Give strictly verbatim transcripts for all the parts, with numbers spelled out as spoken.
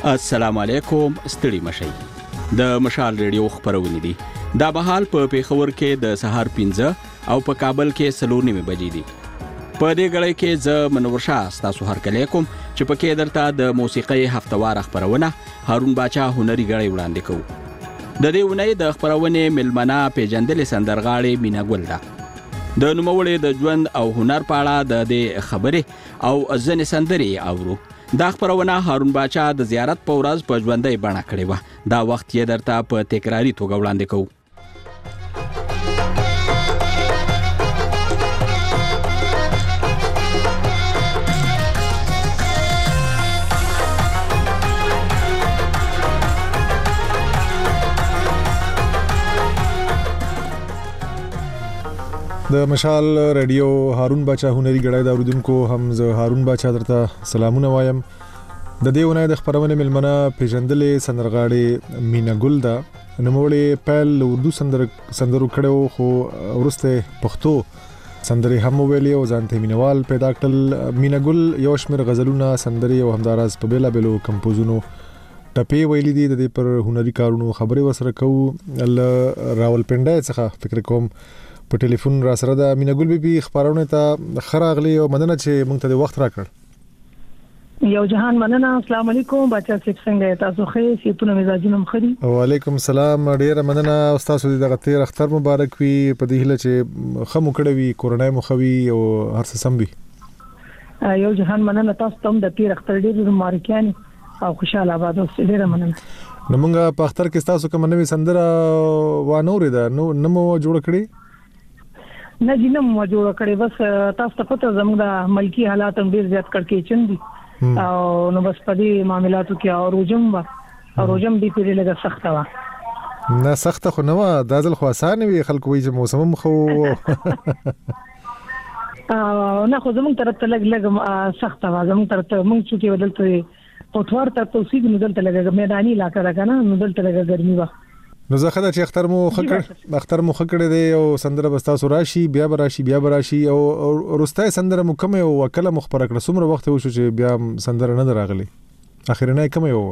السلام علیکم، ستړي مشئ. د مشال ریډیو خبرونه دي. دا بهال په پیښور کې د سهار پنځه او په کابل کې سلور نیمه بجې دي. په دې غړې کې ز منور شاه تاسو هر کله کوم چې پکې درته د موسیقي هفتوار خبرونه هارون باچا هنري غړې وړاندې کوي. د دې ونې د خبرونه ملمنه پیجندل سندرغاړي مینا ګل ده. د نوموړي د ژوند او هنر په اړه د دې خبرې او ځنې سندري اورو. دا خبرونه هارون باچا د زیارت په ورځ په ژوندۍ بڼه کړې و. دا وخت یې درته په تکراری توګه وړاندې کوو. د مشال ریډیو هارون باچا هنري غړای دا اوریدونکو هم زه هارون باچا درته سلامونه وایم. د دې ونې د خبرونه ملمنه پیژندلې سندرغاړي مینا ګل دا نوموړي پیل اردو سندر سندرو کړو خو ورسته پښتو سندري هم ویلې او ځانته مینوال پیدا کړل. مینا ګل یو شمېر غزلونه سندري او همداراز په بیلا بیلو کمپوزونو ټپې ویلې دي. د دې پر هنري کارونو خبرې وسره کوو. راولپنډای څخه فکر کوم په ټلیفون را سره د مینا ګل بیبي خبرونه ته خراغلی او مننه چې موږ ته د وخت راکړ. یو جهان مننه. السلام علیکم بچا سیب څنګه تاسو ښه سیپونه مزاجونه مخري. وعلیکم السلام. ډیره مننه استاد سودی دغه تیر اختر مبارک وي. په دې هله چې خمو کړه وی کورونای مخوي او هر څه سم وي. یو جهان مننه تاسو ته د تیر اختر ډیر مبارکیان او خوشاله آباد اوسئ. ډیره مننه. نو موږ په اختر کې تاسو کوم نوې سندره و نورې ده نو نمو جوړ کړی نه جنم مو جوړ کړي. بس تاسو ته پته زموږ د ملکی حالات هم ډیر زیات کړکې چندي او نو بس په دې معاملاتو کې او روجم وا او روجم دې پیری لګه سخت وا. نه سخت خو نه وا دازل خو آسان وي. خلکو وی چې موسم خو نه خو زموږ طرف ته لګ لګ سخت وا. زموږ طرف ته موږ چې ودلته پټوار ته توسید نو دلته لګ میداني علاقه ده کنه نو دلته لګ ګرمي وا. نو زه خدای چې اختر مو خکړ اختر مو خکړې دی او سندره بستا سو راشي بیا براشي بیا براشي او رستای سندره مو کوم او کله مخبر کړ سمره وخت وشو چې بیا سندره نه دراغلی اخرنه کوم یو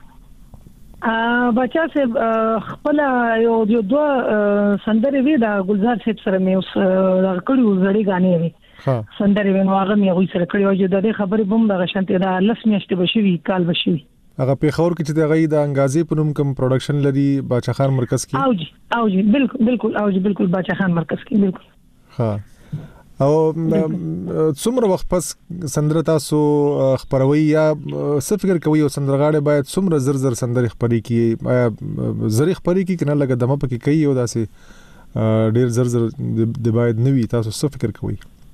ا بچا سه خپل یو یو دوه سندره وی دا ګلزار صاحب سره مې اوس کړو زړی غانې وی ها سندره وی نو هغه مې غوي سره کړو چې د خبرې بم د غشنته دا لس میاشتې بشوي کال بشوي. هغه پیښور کې چې د غي د انګازي په نوم کوم پروډکشن لري باچا خان مرکز کې او جی او جی بالکل بالکل او جی بالکل باچا خان مرکز کې بالکل ها او څومره وخت پس سندره تاسو خبروي یا څه فکر کوي او سندرغاړي باید څومره زر زر سندري خبري کی زری خبري کی کنه لګه دمه پکې کوي او داسې ډیر زر زر د باید نوي تاسو څه فکر کوي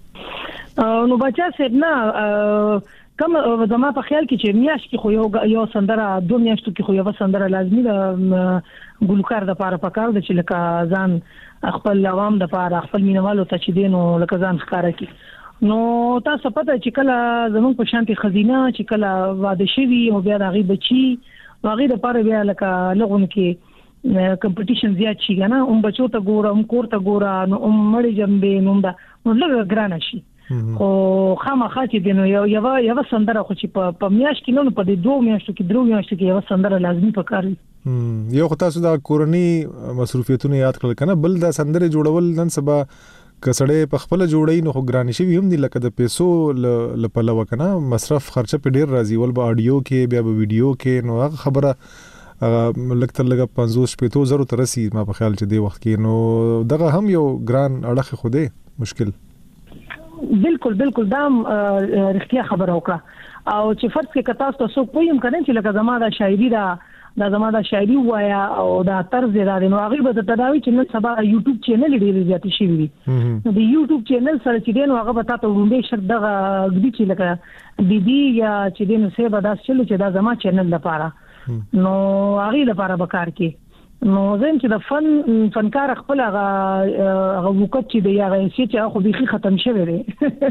نو بچا سیدنا کوم زما په خیال کې چې میاش کې خو یو یو سندره دوه میاشتو کې خو یو سندره لازمي ده ګلوکار د پاره پکار د چې لکه ځان خپل عوام د پاره خپل مینوالو ته چې دینو لکه ځان ښکارا کی. نو تاسو پته چې کله زمون په شانتي خزینه چې کله واده شوی او بیا د غي بچي واغې د پاره بیا لکه لغون کې کمپټیشن زیات شي کنه هم بچو ته ګورم کور ته ګورم نو هم مړ جنبې نو دا نو لږ ګران شي خو خامخا چې دینو یو یو یو سندره خو چې په میاش کې نو په دې دوه میاشتو کې درو میاشتو کې یو سندره لازمي پکار وي. یو خو تاسو دا کورنی مصروفیتونه یاد کړل کنه بل دا سندره جوړول نن سبا کسړې په خپل جوړی نو خو ګرانی شي هم دي لکه د پیسو لپاره وکنه مصرف خرچه په ډیر راځي ول به اډیو کې بیا به ویډیو کې نو هغه خبره هغه لکتر لګه پنځوس شپږ زره ترسي ما په خیال چې دی وخت کې نو دغه هم یو ګران اړه خوده مشکل. بالکل بالکل دا رښتیا خبره وکړه او چې فرض کې کتا تاسو کوم کنه چې لکه زما د شاعري دا د زما د شاعري وایا او دا طرز دا نو هغه به تداوی چې نن سبا یوټیوب چینل ډیر زیات شي وي نو د یوټیوب چینل سره چې دین هغه به تاسو وروندې شر دغه غدي چې لکه بي بي یا چې دین سه به دا چلو چې دا زما چینل لپاره نو هغه لپاره بکار کې نو زم چې د فن فنکار خپل هغه هغه وکړي چې د هغه شي چې خو بيخي ختم شوی دی.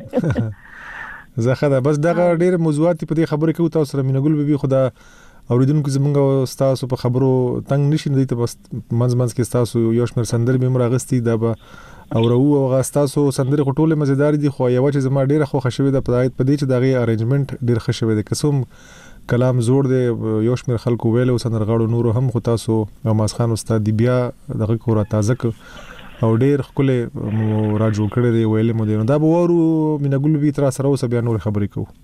زه خدا بس دغه ډیر موضوعات په دې خبرې کوي تاسو سره مینګل به خدا اوریدونکو زمونږ تاسو په خبرو تنگ نشي نه دي ته بس منځ منځ کې تاسو یو شمېر سندر به مرغستی دا به او رو او غاستاسو سندر خټوله مزیدار دي خو یو چې زما ډیره خو خوشوي د پدایت په دې چې دغه ارینجمنت ډیر خوشوي د قسم کلام زوړ دی یو شمېر خلکو ویلو سندرغاړو نورو هم خو تاسو غماز خان استاد دی بیا دغه کورا تازه ک او ډېر خپل راجو کړی دی ویلې مو دی دا به ورو مینګل وی تر سره اوس بیا نور خبرې کوو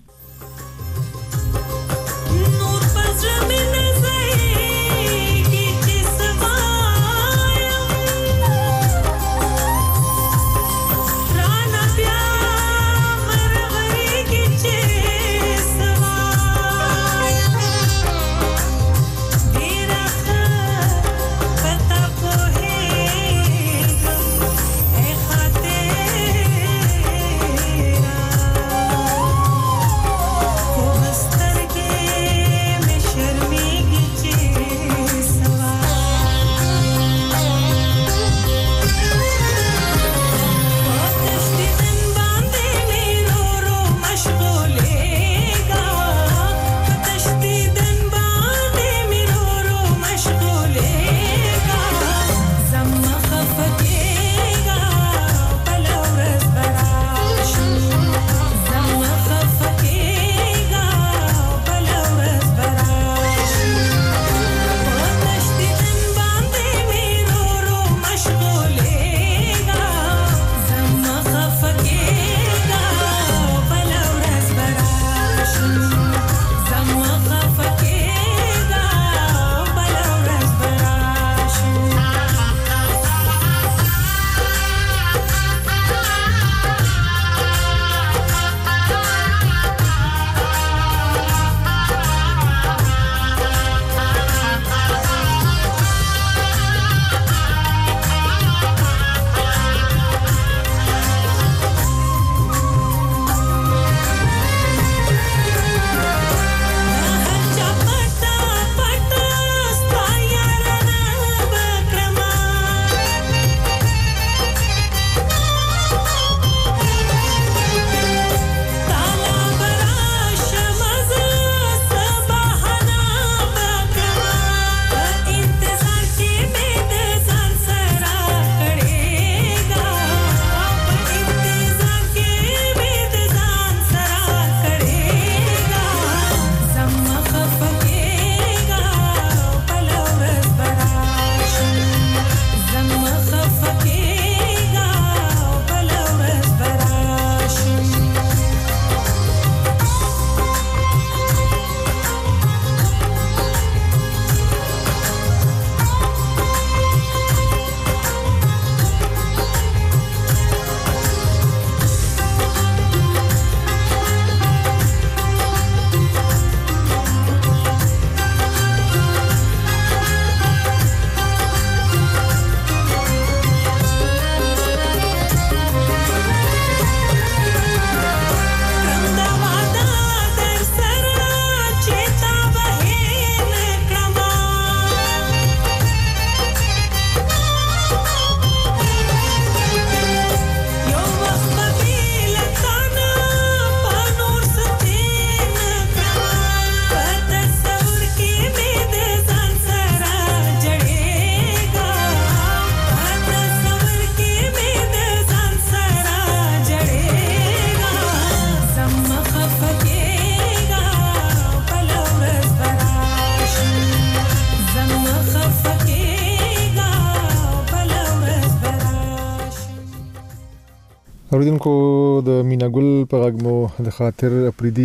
اوریدونکو د مینګل په غږمو د خاطر اپریدي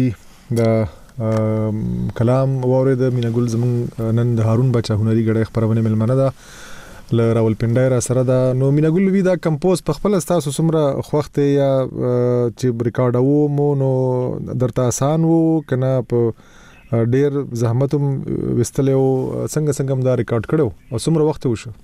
د کلام وره د مینګل زمون نن د هارون بچا هنري غړې خبرونه ملمنه ده ل راولپنډای را سره دا نو مینګل وی دا کمپوز په خپل تاسو سمره خوخت یا چې ریکارډ وو مو نو درته آسان وو کنه په ډیر زحمتوم وستلو څنګه څنګه دا ریکارډ کړو او سمره وخت وشو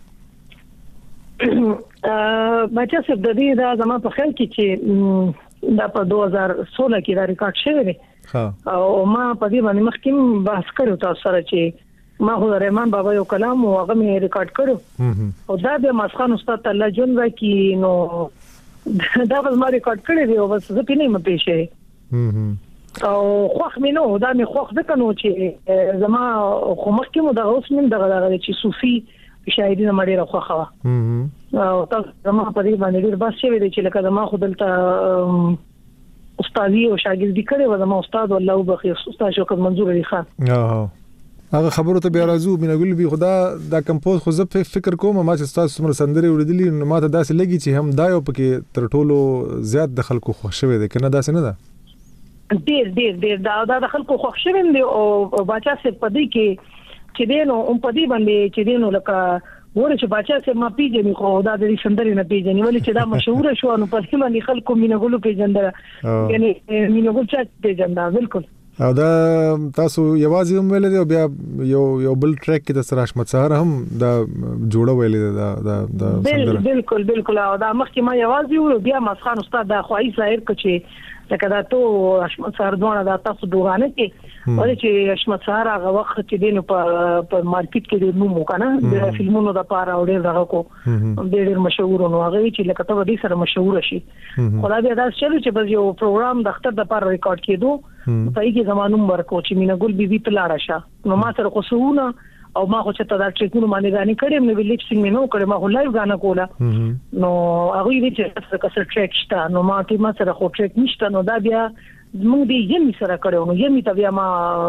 بچا صاحب د دې دا زما په خیال کې چې دا په دوه هزار سولہ کې دا ریکارډ شوی دی ها او ما په دې باندې مخکې بحث کړو تاسو سره چې ما خو رحمان بابا یو کلام او هغه مې ریکارډ کړو او دا به مسخان استاد الله جون راکی نو دا به ما ریکارډ کړی دی او بس زه پینې مې پېښې او خوخ مې نو دا مې خوخ ده کنو چې زما خو مخکې مو دا اوس مې دغه دغه چې صوفي شاعري نه مړی راخوا خوا او تاسو زما په دې باندې ډیر بس شوی دی چې لکه زما خو دلته استادي او شاګردي کړې و زما استاد والله وبخي استاد شوکت منظور علي خان. اه هغه خبرو ته بیا راځو مینګل بي خدا دا کمپوز خو زه فکر کوم ما چې تاسو څومره سندري ولیدلی نو ما ته داسې لګي چې هم دا یو پکې تر ټولو زیات د خلکو خوښ شوی دی کنه داسې نه ده ډیر ډیر ډیر دا د خلکو خوښ شوی دی او باچا سي پدې کې چې دینو هم پدې باندې چې دینو لکه ور چې باچا سي ما پیژنې خو دا د سندري نه پیژنې ولې چې دا مشهور شو نو پدې باندې خلکو مینګل پیژندل یعنی مینګل چې پیژندل بالکل او دا تاسو یوازې هم ویل دی او بیا یو یو بل ټریک کې د سراش مڅهر هم دا جوړه ویل دا دا د سندره بالکل بالکل او دا مخکې ما یوازې و بیا مسخان استاد دا خوای ظاهر کچې لکه دا ته اشمت سهار دوه دا تاسو دوغانه کې ولې چې اشمت سهار هغه وخت چې دینو په په مارکیټ کې د نومو کنه د فلمونو د پاره او ډېر دغه کو ډېر مشهور نو هغه چې لکه ته ودی سره مشهور شي خدای دې دا چلو چې بس یو پروګرام د اختر د پاره ریکارډ کېدو په یوه زمانوم ورکو چې مینګل بي بي پلاړه شه نو ما سره قصونه او ما خو چې ته دا ټریکونو باندې غانې کړې نو ویلیپ سینګ مې نو کړې ما خو لایو غانا کوله نو هغه یې چې څه کسر ټریک شته نو ما ته ما سره خو ټریک نشته نو دا بیا موږ دې یمي سره کړو نو یمي ته بیا ما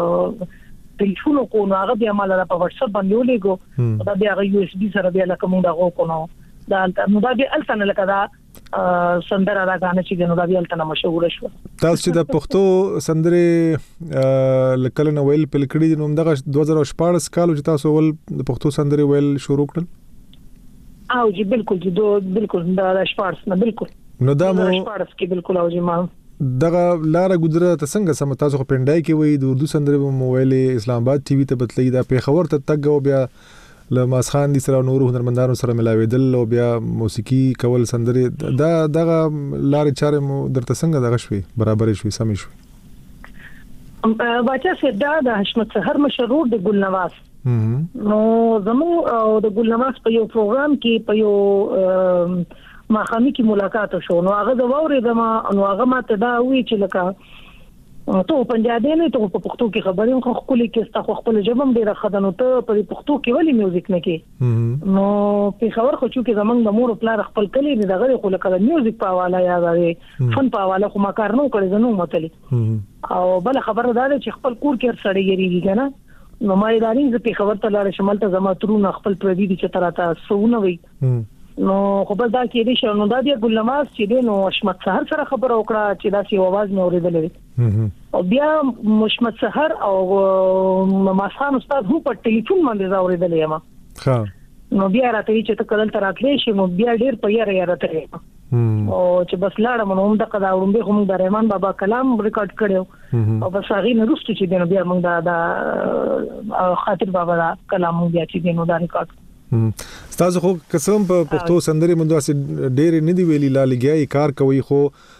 ټلیفون کو نو هغه بیا ما له په واتس اپ باندې ولېګو دا بیا یو اس بي سره بیا لکه موږ دا غو کو نو دا نو دا بیا الته لکه دا سندره دا غانه چې نو دا بیا الته مشهور شو تاسو چې د پښتو سندره لکه نو ویل په لکړی نو دغه دوه زره شپږ کال چې تاسو ول د پښتو سندره ویل شروع کړل او جی بالکل جی دو بالکل دا شپږ نه بالکل نو دا مو شپږ کې بالکل او جی ما دغه لار ګذره ته څنګه سم تاسو په پندای کې وای د اردو سندره موبایل اسلام آباد ټي وي ته بتلې دا په خبر ته تګ او بیا لماس خان دي سره نور هنرمندانو سره ملاویدل او بیا موسیقي کول سندره دا دغه لارې چارې مو درته څنګه دغه شوي برابر شوي سمې شوي باچا سیدا د حشمت سحر مشهور د ګل نواز نو زمو د ګل نواز په یو پروګرام کې په یو ما خامي کې ملاقات شو نو هغه د ووري دما نو هغه ماته دا وی چې لکه ته پنجابي نه ته په پښتو کې خبرې خو خپل کې ست خپل جبم ډیره خدانو ته په پښتو کې ولی میوزیک نه کې نو په خبر خو چې زمنګ د مور پلار خپل کلی نه دغه خو لکه میوزیک په حواله یا د فن په حواله خو ما کار نه کړی زنو متلی او بل خبره دا چې خپل کور کې سړی یریږي کنه نو ما ادارې ز په خبر ته لاره شمال ته زما ترونه خپل پردي دي چې تراته سونه وي نو خو بل دا کې دي شنو دا دی ګل نواز چې دی نو اشمت سحر سره خبر وکړه چې دا سی आवाज مې اوریدلې او بیا مشمت سحر او ماسخان استاد هو په ټلیفون باندې اوریدلې ما ها نو بیا راته چې ته کله تر اتلې شي نو بیا ډیر په یاره یاره ته او چې بس لاړم نو موږ د قداوړم به هم د رحمان بابا کلام ریکارډ کړو او بس هغه نه رسټ چې دی نو بیا موږ دا خاطر بابا دا کلام بیا چې دی نو دا ریکارډ تاسو خو قسم په پښتو سندري مونږه سي ډېر نه دی ویلي لا لګي کار کوي خو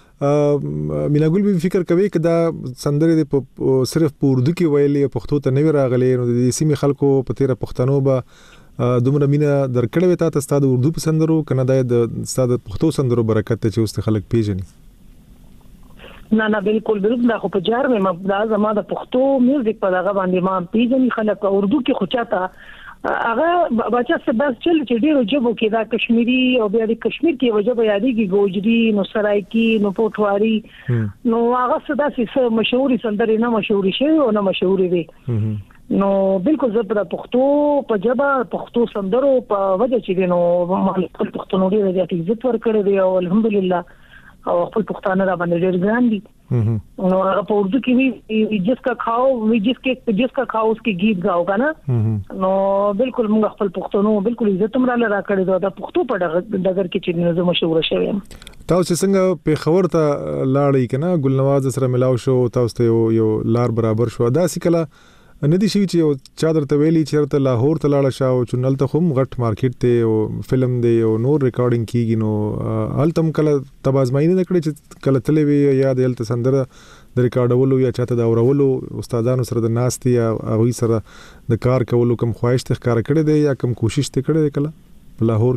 مینګل به فکر کوي چې دا سندري د صرف په اردو کې ویلي پښتو ته نه راغلي نو د سیمې خلکو په تیر پښتنو به دومره مینا درکړې وتا ته ستاسو اردو په سندرو کنه د ستاسو پښتو سندرو برکت ته چې اوس خلک پیژني نه نه بالکل بالکل دا خو په جار مې ما زما د پښتو میوزیک په دغه باندې ما پیژني خلک اردو کې خو چاته هغه بچا څه بس چل چې ډیرو جبو کې دا کشمیری او بیا د کشمیر کې وجبه یادېږي ګوجری نو سرایکی نو پټواری نو هغه څه داسې مشهوري سندري نه مشهوري شي او نه مشهوري دي نو بالکل زه په پښتو په جبه پښتو سندرو په وجه چې نو خپل پښتون ډیر د عزت ورکړي دی او الحمدلله او خپل پښتانه را باندې ډیر ګران دي نو هغه په اردو کې وی جس کا کھاؤ وی جس کې جس کا کھاؤ اس کی गीत گاو کنه نو بالکل موږ خپل پښتونو بالکل عزت مر له راکړي دا پښتو په دغه کې چې نو مشهور شوی تاسو څنګه په خبر ته لاړی کنه ګل نواز سره ملاو شو تاسو ته یو لار برابر شو دا سکله نه دي شي چې چا درته ویلي چې ته لاهور ته لاړ شاو چې نل ته هم غټ مارکیټ ته او فلم دی او نور ریکارډینګ کیږي نو التم کله تبازماینه نکړي چې کله تلې وی یا د الته سندره د ریکارډولو یا چاته دا اورولو استادانو سره د ناستي یا هغه سره د کار کولو کوم خواهش ته ښکار کړی دی یا کوم کوشش ته کړی دی کله په لاهور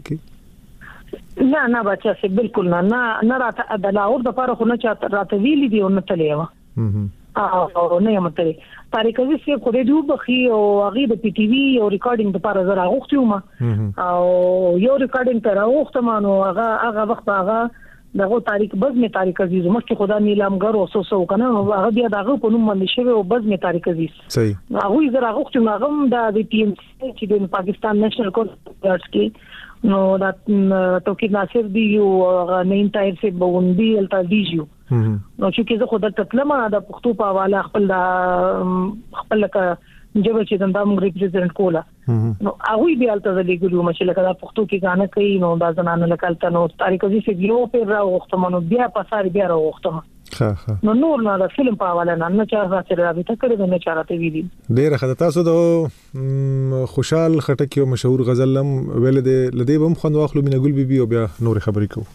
کې نه نه بچا سي بالکل نه نه راته د لاهور د پاره خو نه چاته راته ویلي دی او نه تلې و او نه یم ترې طریقې چې کو دې وبخي او هغه د پی ټي وی او ریکارډینګ لپاره زرا غوښتم او یو ریکارډینګ تر غوښتم نو هغه هغه وخت هغه دغه تاریخ بزم تاریخ عزیز مخکې خدا نیلامګر او سوسو کنه هغه بیا دغه په نوم باندې شوی او بزم تاریخ عزیز صحیح هغه زه راغوښ چې هغه د پی ام سی چې د پاکستان نېشنل کورټ کې نو دا توکید ناصر دی او نیم تایر سے بوندی التا دیجو نو چې زه خود تطلمه د پښتو په حواله خپل خپل کا جبه چې د دام ریپرزنټ کولا نو هغه بیا الته د لیګلو مشه لکه د پښتو کې غانه کوي نو دا زنانه لکالته نو تاریخ عزیز یو په را وختمنو بیا په ساري بیا را وختم ها ها نو نور نه د فلم په حواله نه نه چا سره راځي کړي نه چارته ویلي ډیره خدای تاسو د خوشحال خټک یو مشهور غزل لم ویل دی لدی بم خوند واخلو مینه ګل بیبي او بیا نور خبرې کوو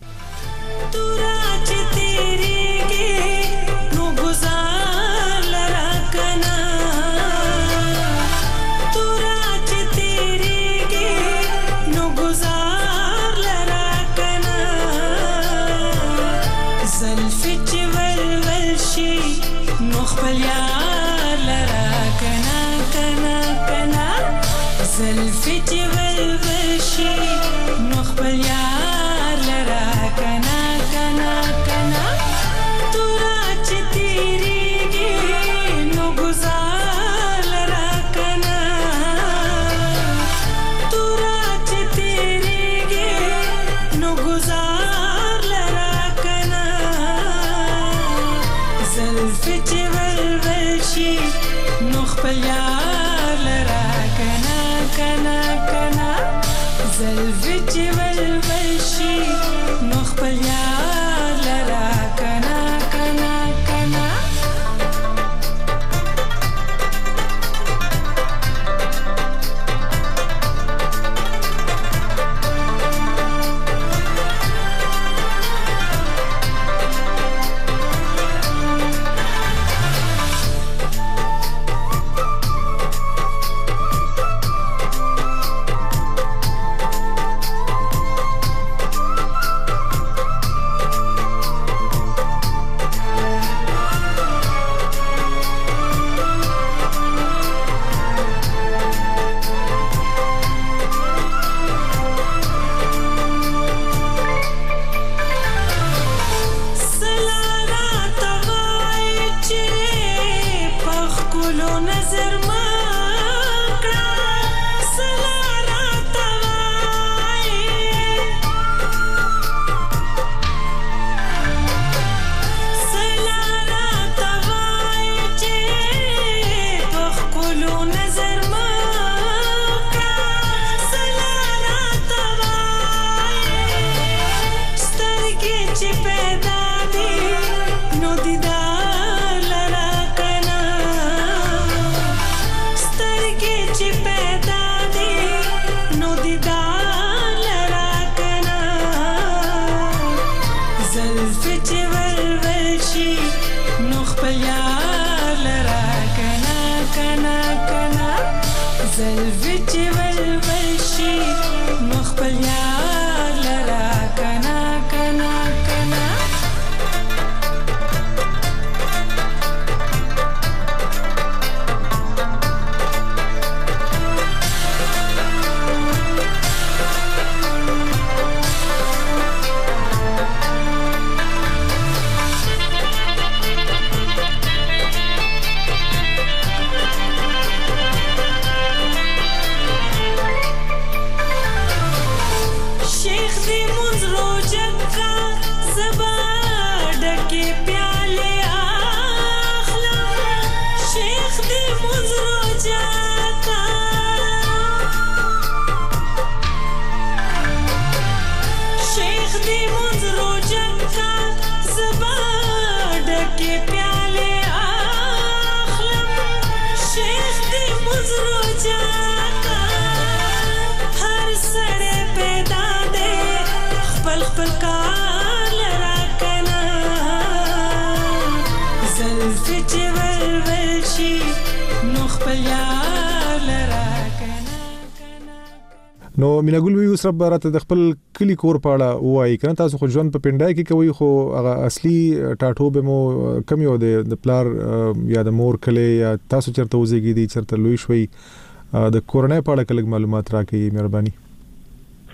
نو مینا ګل وی اوس رب راته د خپل کلی کور پاړه وای کنه تاسو خو ژوند په پندای کې کوي خو هغه اصلي ټاټو به مو کم یو د پلار یا د مور کلی یا تاسو چرته وزګی دي چرته لوي شوي د کورنۍ پاړه کله معلومات راکړئ مهرباني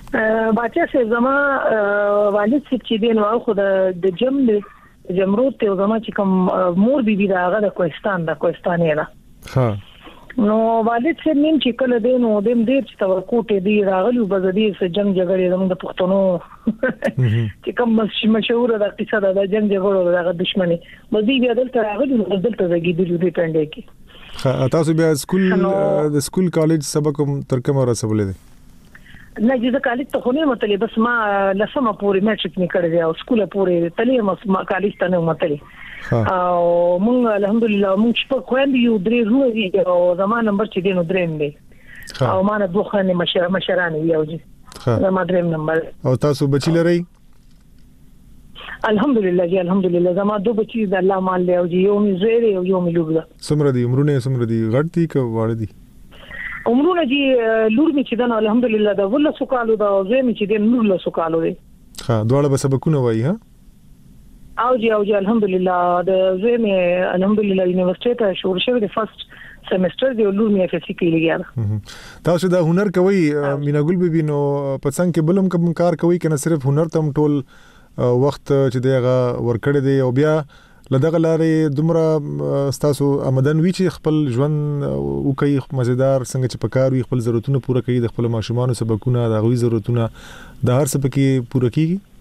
باچا سه زما والد چې دین او خو د جم د جمرود ته زما چې کوم مور بيبي دا هغه د کوهستان د کوهستان نه ها نو والد سه نیم چې کله دین او دیم ډیر چې تور کوټه دی راغلی بزدي سه جنگ جګړې زموږ د پښتنو چې کوم مشهور د قصه د جنگ جګړو د دښمنی بدی بیا دلته راغلی دلته زګیدل دي پنده کې ها تاسو بیا سکول د سکول کالج سبق تر کومه رسولې دي نه چې کالج ته خو نه متلې بس ما لسمه پورې میټریک نه کړی او سکول پورې تلې ما کالج ته نه متلې او مونږ الحمدلله مونږ په خويندې یو درې روزي دي او زموږ نمبر چې دینو درېم دی او ما نه دوه خانه مشر مشرانه یو دي زموږ درېم نمبر او تاسو بچی لري الحمدلله جی الحمدلله زموږ دوه بچی د الله مال له او یو می زیره او یو می لوګه سمره دي عمرونه سمره دي غړتي ک واړه دي عمرونه جی لور می چې دن الحمدلله دا ول سوکالو دا زه می چې دن نور له سوکالو دي ها دواړه به سبقونه وای ها او جی او جی الحمدلله د زه می الحمدلله یونیورسيټي ته شروع شوه د فرست سیمستر دی لور می اف اس سی کې لګیا تاسو دا هنر کوي میناګل بیبي نو پڅنګ کې بلم کوم کار کوي کنه صرف هنر تم ټول وخت چې دیغه ورکړی دی او بیا لدغه لارې دومره تاسو آمدن وی چې خپل ژوند او کوي مزیدار څنګه چې پکار وي خپل ضرورتونه پوره کوي د خپل ماشومان سبقونه د غوي ضرورتونه د هر څه پکې پوره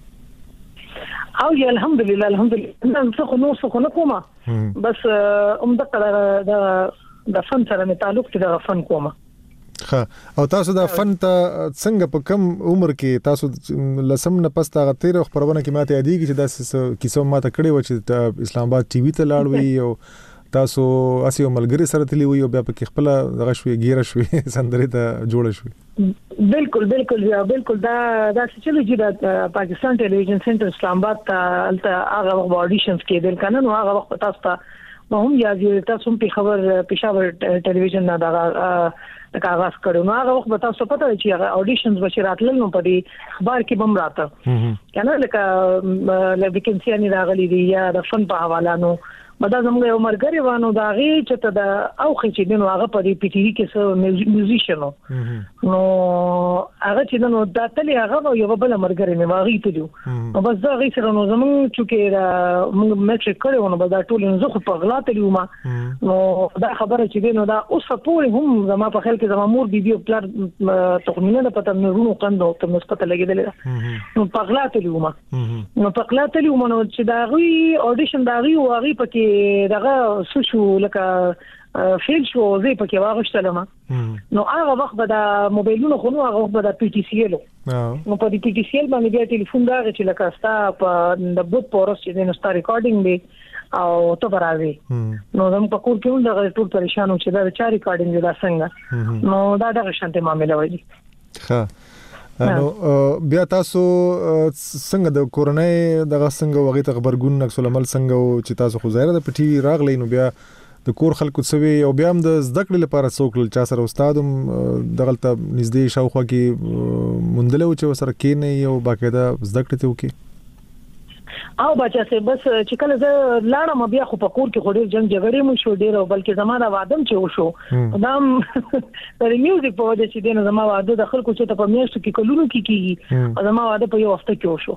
کیږي او یا الحمدلله الحمدلله نن څه نو څه نه کومه بس عمده د د فن سره مې تعلق دی د فن کومه ها او تاسو دا فن ته څنګه په کم عمر کې تاسو لسم نه پستا غتیر خبرونه کې ماته یادېږي چې دا کیسه ماته کړې و چې اسلام آباد ټي وي ته لاړ وی او تاسو اسی ملګری سره تلی وی او بیا په خپل دغه شوي ګیره شوي سندري ته جوړ شوي بالکل بالکل یا بالکل دا دا چې چې د پاکستان ټلویزیون سنټر اسلام آباد ته هغه وخت اډیشنز کېدل کنه نو هغه وخت تاسو ته مهم یادې تاسو په خبر پېښور ټلویزیون نه دا د کاغذ کړو نو هغه وخت تاسو پته چې هغه اډیشنز بشراتل نو په دې اخبار کې بم راته کنه لکه لویکنسي نه راغلي دي یا د فن په حواله نو مدا زموږ یو مرګري وانه دا غي چې ته د اوخې چې دنو هغه په دې پی ټی وی کې سو میوزیشنو نو هغه چې نو دا تل هغه یو بل مرګري نه واغی ته دیو نو بس دا غي سره نو زموږ چې موږ میټریک کړو نو دا ټول نو خو په غلا تلو ما نو دا خبره چې دنو دا اوس په هم زما په خل کې زما مور بي بي پلار تخمینه د پته نه رونو کندو ته نسبت لګیدل نو په غلا تلو ما نو په غلا تلو ما نو چې دا غي اډیشن دا غي واغی پکې دغه سوشو لکه فیل شو زی پکې واغشتلم نو هغه وخت به د موبایلونو خو نو هغه وخت به د پی ټی سی ال نو په دې پی ټی سی ال باندې بیا ټلیفون دا چې لکه ستا په د بوت پورس چې نو ستا ریکارډینګ دی او ته برازي نو زم په کور کې دا ټول پریشان و چې دا چا ریکارډینګ دی دا څنګه نو دا دغه شانته معاملې وایي ها نو بیا تاسو څنګه د کورونای دغه څنګه وغه ته خبرګون نقص العمل څنګه چې تاسو خو ظاهر د پټي راغلی نو بیا د کور خلکو څوي او بیا هم د زده کړې لپاره څوک چا سره استادم دغلت نږدې شاوخوا کې مندل او چې سره کې نه یو باقاعده زده کړې ته وکي او بچا سه بس چې کله زه لاړم بیا خو په کور کې خو ډیر جنگ جګړې مو شو ډیر او بلکې زموږ وادم چې وشو دا د میوزیک په وجه چې دنه زموږ واده د خلکو چې ته په میاشتو کې کلونو کې کیږي او زموږ واده په یو هفته کې وشو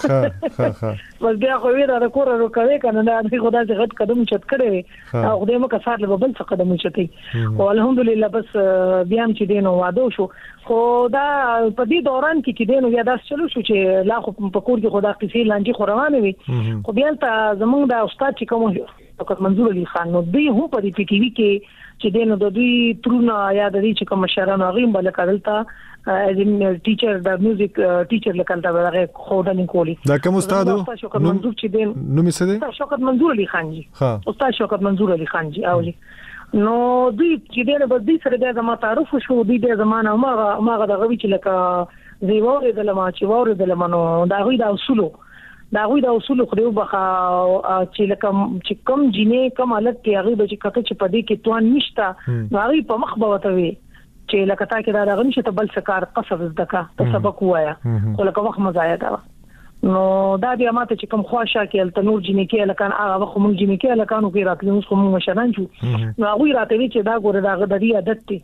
بس بیا خو ویرا د کور ورو کوي کنه دا د خدای څخه غټ قدم چت کړي او خدای مو کثار له بل څه قدم چتي او الحمدلله بس بیا هم چې دینو واده شو خو دا په دې دوران کې چې دینو بیا دا چلو شو چې لا خو په کور کې خدا قصې لانجی خو روانه وي خو بیا ته زمونږ د استاد چې کوم ډاکټر منظور علي خان نو دوی هم په دې پی ټی وی کې چې دینو د دوی ترونه یا د دې چې کوم مشرانو غیم بل کړلتا از ان ټیچر د میوزیک ټیچر لکلتا هغه خودنی کولی دا کوم استاد شوکت منظور چې دین نو می څه دی شوکت منظور علي خان جی استاد شوکت منظور علي خان جی او جی نو دوی چې دین په دې سره د ما تعارف شو دوی د زمانه ما ما د غوي چې لکه زیوره د لما چې وره د لمنو دا غوي د اصول دا غوي د اصول خو دی بخا چې لکه چې کم جینې کم حالت کې هغه د چې کته چې پدې کې توان نشته نو هغه په مخ بوته وي چې لکه تا کې دا راغلی چې ته بل سکار قصب زدکا ته سبق وایا خو لکه وخت مزایا دا نو دا بیا ماته چې کوم خواشه کې تنور جنې کې لکه هغه وخت مونږ جنې کې لکه نو کې راتلو خو مونږ مشران شو نو هغه راته وی چې دا ګوره دا غدري عادت دی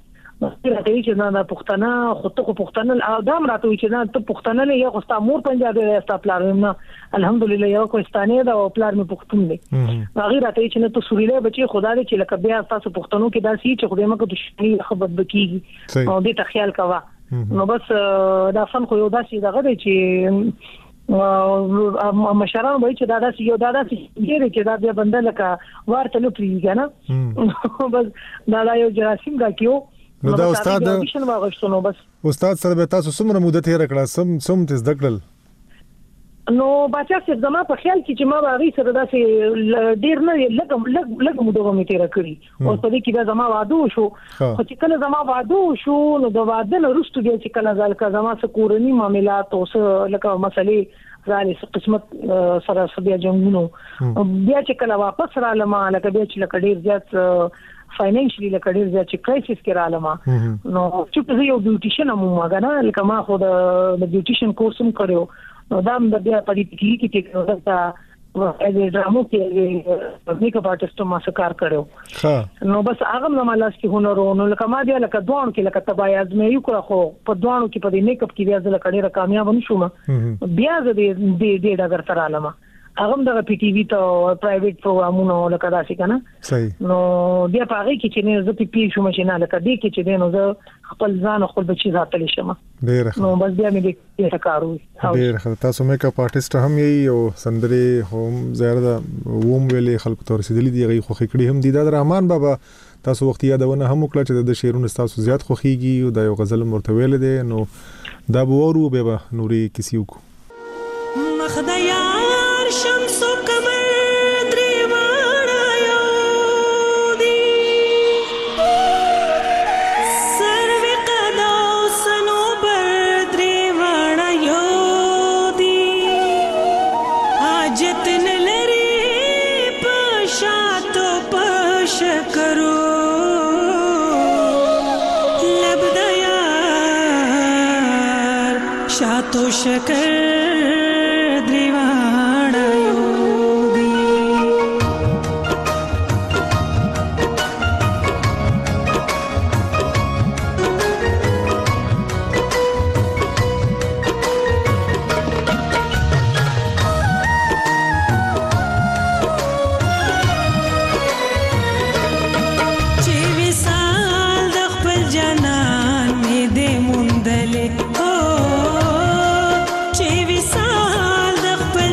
راته چې نه د پښتنه خو ته پښتنه ادم راته چې نه ته پښتنه نه یو خو مور پنجابي دی ستا پلار نه الحمدلله یو کوستاني دا او پلار مې پښتون دی هغه راته چې نه ته سوريله بچي خدای دې چې لکه بیا تاسو پښتنو کې دا سي چې خدای مکه دشمنی خبرت بکیږي او دې تخیل کوا نو بس دا فن خو یو داسې دغه دی چې مشران وایي چې دا داسې یو دا داسې ډېر چې دا بیا بنده لکه ورته نه پریږي نه بس دا یو جراثیم دا کیو نو دا استاد استاد سره به تاسو څومره مدته تیر کړه سم سم تز دکړل نو بچا چې زما په خیال کې چې ما باغی سره داسې ډیر نه لګم لګ لګ مو دوه میټر کړی او په دې کې دا زما واده شو خو چې کله زما واده شو نو د واده نه وروسته بیا چې کله ځل کله زما سکورنی معاملات او څه لکه مسلې ځانې قسمت سره سبیا جنگونو بیا چې کله واپس را لمه لکه بیا چې لکه ډیر زیات فاینانشلی لکه ډیر زیات چې کرایسس کې را لمه نو چې یو بیوټیشن هم مګنه لکه ما خو د بیوټیشن کورس هم کړو نو دا د بیا په دې کې کې چې دا از ډرامو کې میک اپ آرټیست ما سره کار کړو ها نو بس هغه نو مالاس کې هنرونو لکه ما دی لکه دوان کې لکه تبای ازمه یو کړو خو په دوانو کې په دې میک اپ کې بیا ځل کړي کامیاب نشوم بیا زه دې دې ډاګر تر علامه هغه د پی ټی وی ته پرایویټ پروګرامونو لکه داسې کنه صحیح نو بیا پاره کې چې نه زه پی پی شوم چې نه لکه دې کې چې نه زه خپل ځان خپل بچی ذاتل شم ډیر نو بس بیا مې دې کارو ډیر ښه تاسو میک اپ آرټیست هم یې او سندري هم زیاده ووم ویلې خلکو ته رسیدلې دی غي خو خکړي هم دي د رحمان بابا تاسو وخت یادونه هم وکړه چې د شعرونو تاسو زیات خوخيږي او د یو غزل مرته ویل دي نو دا بورو به نوري کسیو کو مخدیار شمس و قمر دریوانا یو دی سرو قدا و صنوبر دریوانا یو دی حاجت نلری پشات و پشکرو لب دیار شات و شکر چی وصال د خپل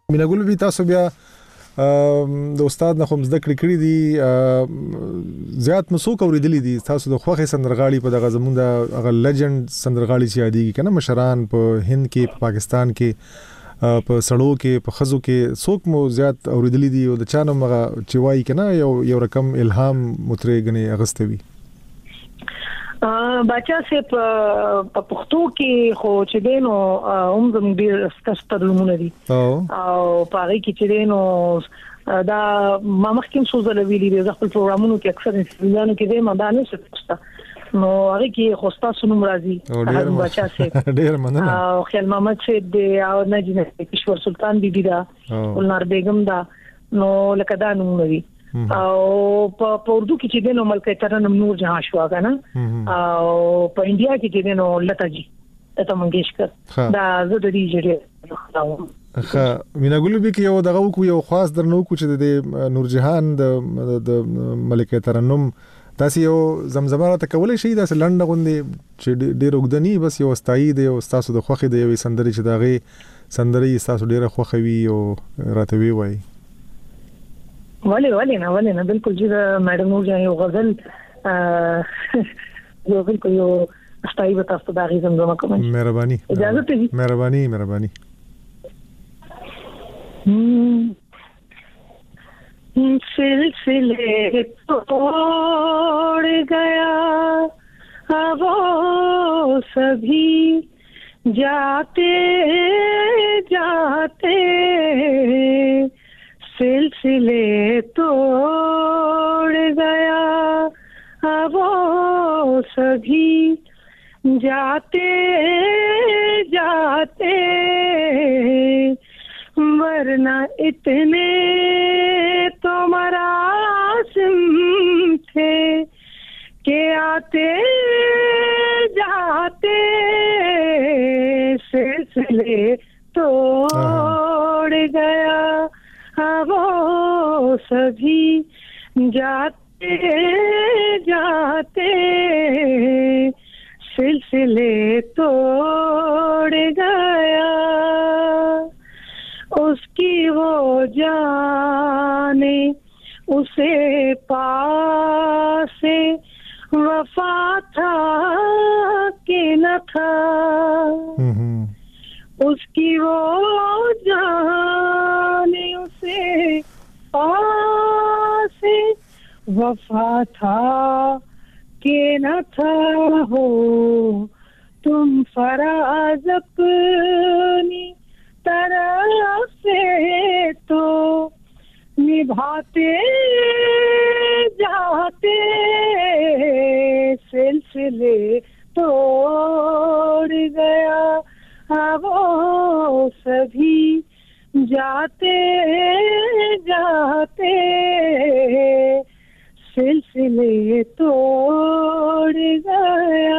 مینا ګل بي تاسو بیا د استاد نه هم زده کړې کړې دي زیات مسوک اوریدلې دي تاسو د خوخه سندرغاړي په دغه زمونږ د هغه لیجند سندرغاړي چې یادېږي کنه مشران په هند کې په پاکستان کې په سړو کې په خزو کې څوک مو زیات اوریدلې دي او د چانه مغه چوي کنه یو یو رقم الهام مترګنی اغستوي بچا سه په پښتو کې خو چې دینو هم زموږ ډیر ستاسو دي او پاره کې چې دینو دا ما مخکې سوزل ویلي د خپل پروګرامونو کې اکثر انسانانو کې د مدانه څه نو هغه کې خو تاسو نوم راځي بچا سه ډیر مننه او خیال محمد سه د او نجنه کشور سلطان بیبي دا ولنار بیگم دا نو لکه دا نوم وی او په اردو کې چې دینو ملکه ترنم نور جهان شو غانا او په انډیا کې چې دینو لتا جی ته منګیشکر دا زه د دې جوړه ښه مینا ګل بي کې یو دغه کو یو خاص درنو کو چې د نور جهان د ملکه ترنم تاسو یو زمزمه ته کولای شي دا لنډه غوندي چې ډیر وګدنی بس یو استای دی او تاسو د خوخه دی یو سندري چې داغه سندري تاسو ډیره خوخوي او راتوي وای ولی ولی نه ولی نه بالکل چې میډم نور جان یو غزل یو بالکل یو استای به تاسو دا غي زمزمه کوم مهرباني اجازه ته مهرباني مهرباني सिलसिले तोड़ गया अब वो सभी जाते जाते सिलसिले तोड़ गया अब वो सभी जाते जाते वरना इतने तो मरासिम थे के आते जाते सिलसिले तोड़ गया वो सभी जाते जाते सिलसिले तोड़ गया उसकी वो जाने उसे पासे वफा था कि न था उसकी वो जाने उसे पासे वफा था कि न था हो तुम फराज अपनी तरफ से तो निभाते जाते सिलसिले तोड़ गया वो सभी जाते जाते सिलसिले तोड़ गया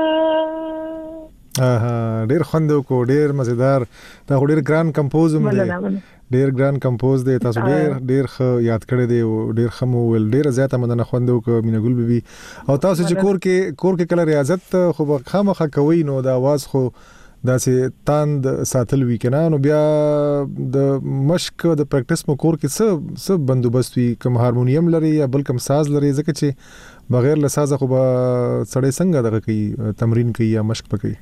اه ډیر خوندو کو ډیر مزیدار دا ډیر ګران کمپوز هم دی ډیر ګران کمپوز دی تاسو ډیر ډیر خ یاد کړی دی او ډیر خمو ول ډیر زیاته مدنه خوندو کو مینا ګل بي او تاسو چې کور کې کور کې کله ریاضت خو خامخه کوي نو دا आवाज خو داسې تاند ساتل وی کنه نو بیا د مشق د پریکټیس مو کور کې څه څه بندوبست وی کوم هارمونیم لري یا بل کوم ساز لري ځکه چې بغیر له ساز خو به سړی څنګه دغه کوي تمرین کوي یا مشق پکې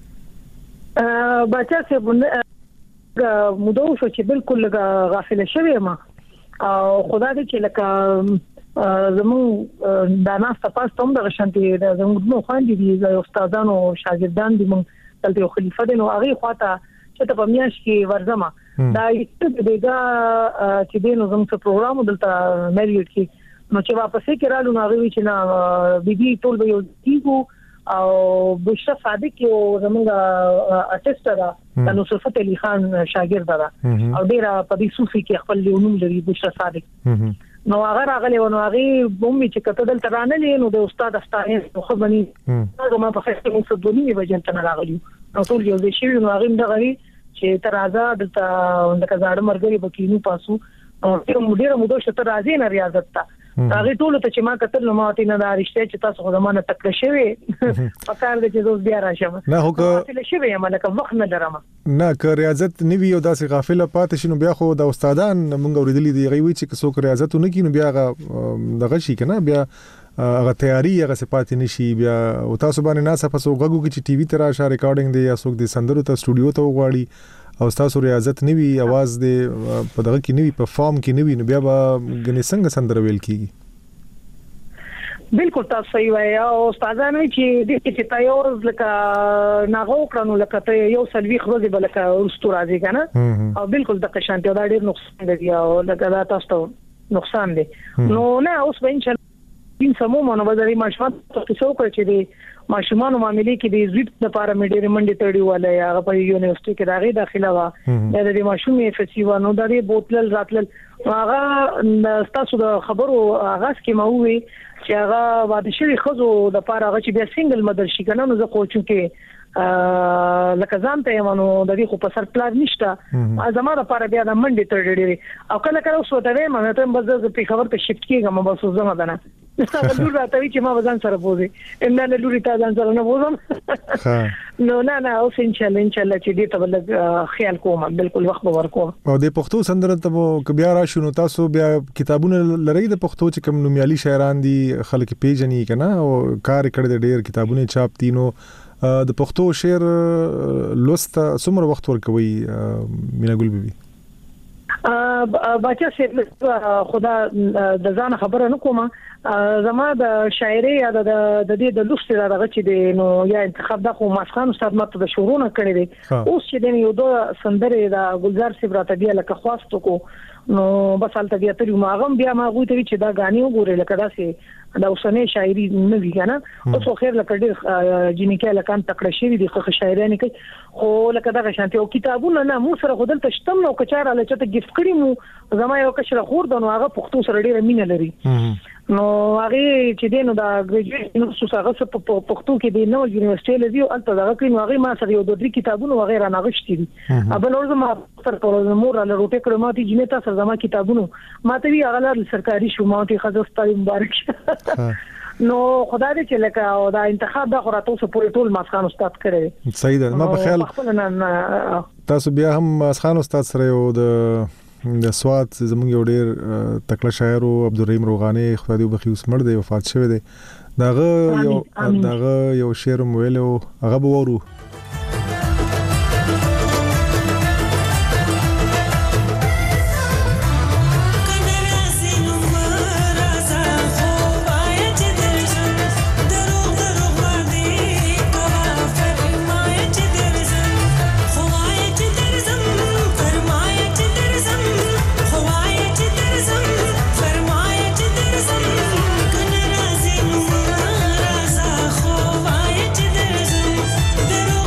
بچا سه مودو شو چې بالکل غافل شوی ما او خدا دې چې لکه زمو د ناس تاسو ته هم د شانتي د زمو خواندې دي استادانو شاګردان دي مونږ تلته خلیفہ دي نو هغه خواته چې ته په میاش کې ورزما دا یې دغه چې دینو زمو څه پروګرام دلته مېریټ کې نو چې واپس کې رالو نو هغه چې نا بيبي ټول به یو دیګو او بشرا صادق یو زموږ ارټیسټ دا نو صفت علي خان شاګرد دا او ډیر په دې صوفي کې خپل نوم لري بشرا صادق نو هغه راغلی ونو هغه بومي چې کته دل ترانه لې نو د استاد استاد خو بني هغه ما په خسته مو صدونی وجن ته راغلی نو ټول یو ځای شي نو هغه دغه چې تر آزاد د کزاړه مرګري بکینو پاسو او ډیر مو ډیر مو دوه شته راځي نه ریاضت تا هغه ټول ته چې ما کتل نو ما ته نه دا رښتیا چې تاسو غوډمانه تکړه شوی پکار دې چې زوس بیا راشم نه هو که تل شوی یم لکه وخت نه درم نه که ریاضت نیوی او داسې غافله پاتې شنو بیا خو د استادان مونږ اوریدلې دی غوي چې څوک ریاضت نه کینو بیا دغه شي کنه بیا هغه تیاری هغه صفات نشي بیا او تاسو باندې ناسه پسو غوګو کې چې ټي وي تر راشه ریکارډینګ دی یا څوک د سندرو ته سټوډیو ته وغواړي او تاسو ریاضت نیوی आवाज دی په دغه کې نیوی په فارم کې نیوی نو بیا به غني څنګه سندره ویل کیږي بالکل تاسو صحیح وایي او استادانو چې د چې تاسو لکه ناغو کړنو لکه ته یو سلوي خروزي بلکه ورستو راځي کنه او بالکل د قشانته دا ډیر نقصان دی او لکه دا تاسو نقصان دی نو نه اوس به ان شاء الله دین سمو منوځري ماشومان تاسو کړی چې د ماشومان معاملې کې د زیات لپاره مډیر منډي تړي ولا یا په یونیورسيټي کې داغه داخله وا د دې ماشومې فسي و نو د بوتل راتل هغه تاسو د خبرو اغاز کې مو وي چې هغه واده شوی خزو د پاره هغه چې بیا سنگل مدر شي کنه نو زه خو چې لکه ځان ته یمنو د دې خو په سر پلان نشته زما د پاره بیا د منډي تر ډېری او کله کله اوس وته ما ته بس د په خبر ته شفت کیږم بس زما ده نه نو لور راته چې ما وزن سره بوزي ان نه لوري ته ځان سره نه بوزم نو نه نه اوس ان شاء الله ان شاء الله چې دې ته بل خیال کوم بالکل وخت به ورکوم او د پښتو سندره ته بیا را شنو تاسو بیا کتابونه لري د پښتو چې کوم نومیالي شاعران دي خلک پیژني کنه او کار کړی د ډېر کتابونه چاپ دینو د پښتو شعر لوست څومره وخت ورکوي مینا ګل بیبي بچا سه خدا د ځان خبره نه کومه زما د شاعري یا د د دې د لوست دغه چې د نو یا انتخاب د خو ماسخان استاد ماته د شورونه کړی دي اوس چې د یو دوه سندره د ګلزار سیبراته بیا لکه خواستو کو نو بس حالت بیا تر ما غم بیا ما غوي ته چې دا غاني وګوره لکه دا سي دا اوسنه شاعري نه وی کنه اوس خو خیر لکه ډیر جنیکه لکان تکړه شي دي خو شاعرانه کوي خو لکه دا شانتي او کتابونه نه مو سره خدل تشتم نو کچاره لچته گیفت کړی مو زما یو کشر خور د نو هغه پښتو سره ډیره مینه لري نو هغه چې دینو دا ګریجویټ نو څه هغه په پښتو کې دی نو یونیورسيټي لوي او البته دا کړی نو هغه ما سره یو دوه درې کتابونه وغیرہ نغښتي دي ابل اور زما سره په مور له روټه کړم ما ته جنې تاسو زما کتابونه ما ته وی هغه له سرکاري شو ما ته خزو ستاسو مبارک نو خدای دې چې لکه او دا انتخاب د خوراتو سره پوره ټول ماسخان استاد کړی صحیح ده ما په خیال تاسو بیا هم ماسخان استاد سره یو د د سواد زمونږ یو ډیر تکړه شاعر او عبدالرحیم روغانی خدای دې وبخي اوس مړ دی وفات شوی دی داغه یو داغه یو شعر ویلو هغه به ورو درو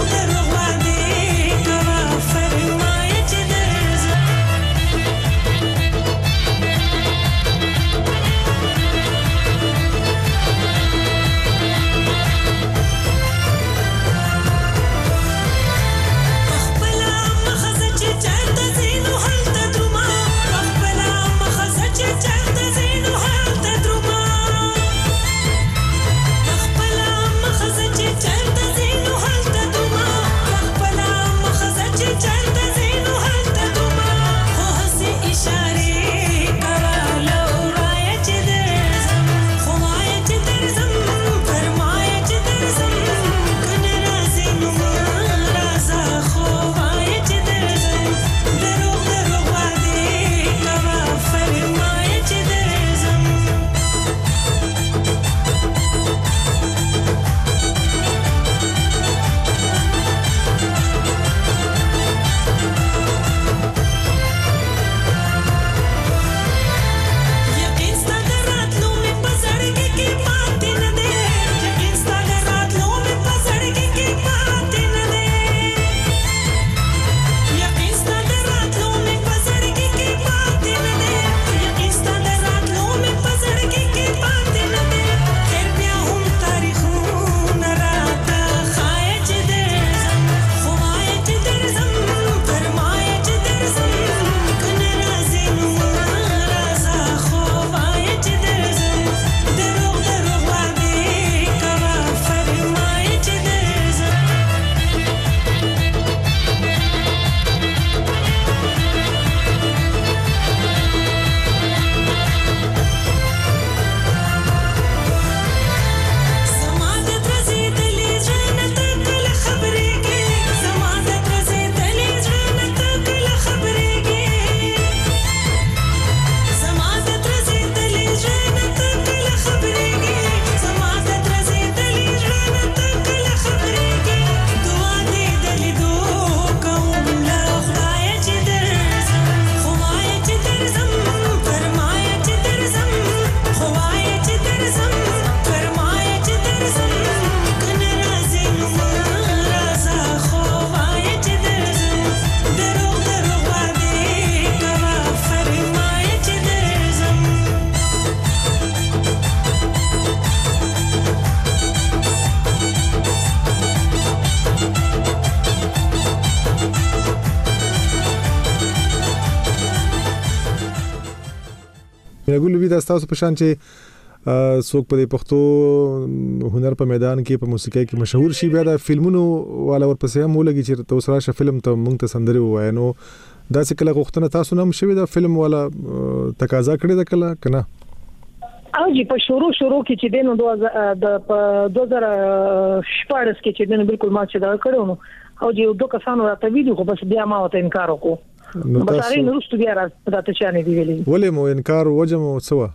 ګل وی د تاسو په شان چې څوک په پښتو هنر په میدان کې په موسیقۍ کې مشهور شي بیا د فلمونو والا ورپسې هم ولګي چې تاسو راشه فلم ته مونږ ته سندري وایي نو دا څه کله غوښتنه تاسو نه مشوي دا فلم والا تقاضا کړی دا کله کنه او جی په شروع شروع کې چې دینو د دوه زره شپږ کې چې دینو بالکل ما چې دا کړو نو او جی دوه کسانو راته ویلي خو بس بیا ما وته انکار وکړو نو بس اړین وروسته بیا راته چانه دی ویلي ولې مو انکار وجم سوا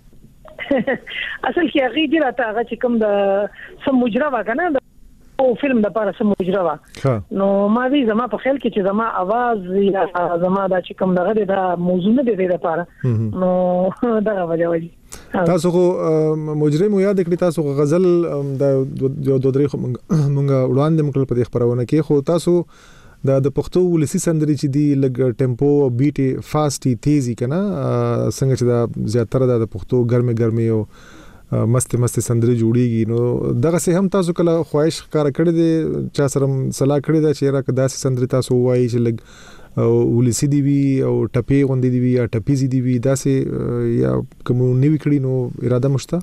اصل کې هغه دی راته هغه چې کوم د سم مجرا وکنه او فلم د پاره سم مجرا وا نو ما وی زما په خیال کې چې زما आवाज یا زما د چې کوم دغه د موضوع نه دی د پاره نو دا وجه وایي تاسو خو مجرم یاد کړی تاسو غزل د دوه درې مونږه وړاندې مکل په خبرونه کې خو تاسو د د پښتو ولسی سندري چې دی لګ ټیمپو او بیټ فاستي تیزی کنه څنګه چې دا زیاتره د پښتو ګرمه ګرمه او مست مست سندري جوړیږي نو دغه سه هم تاسو کله خواهش کار کړی دی چا سره صلاح کړی دا چې را کدا سندري تاسو وایي چې لګ ولسی دی وی او ټپی غوندې دی وی یا ټپیزي دی وی دا سه یا کوم نیو کړی نو اراده مشته